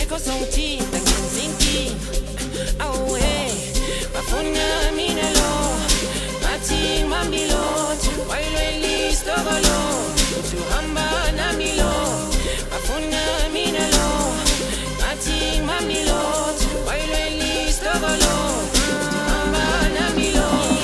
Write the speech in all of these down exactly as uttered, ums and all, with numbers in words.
akekho songithinta ngenza inkinga awe bafuna mina lo bathi ngimambilotho wayilwelistokolo uthi uhamba nami lo bafuna mina lo bathi ngimambilotho wayilwelistokolo uhamba nami lo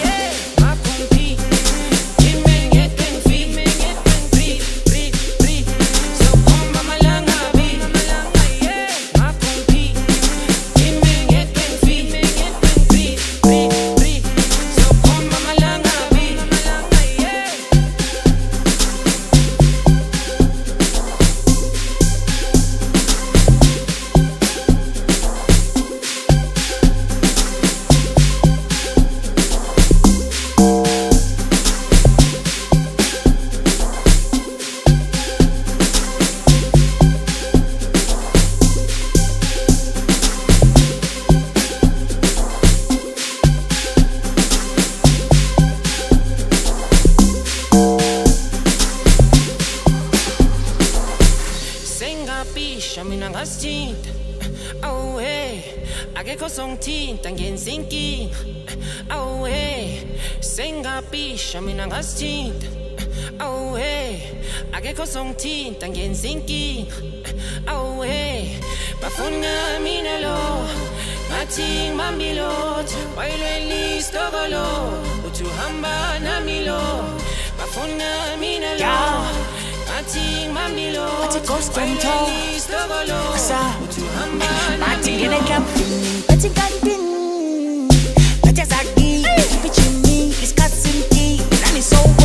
mina ngasithinta awe akekho songithinta ngenza inkinga awe sengapisha mina ngasithinta awe akekho songithinta ngenza inkinga awe bafuna mina lo bathi ngimambilotho wayilwelistokolo uthi uhamba nami lo bafuna mina lo bathi ngimambilotho Ati ghost and talk Asa Mati ngene camping Pati kantin Pati azagi Pichini Iskatsinti Nani so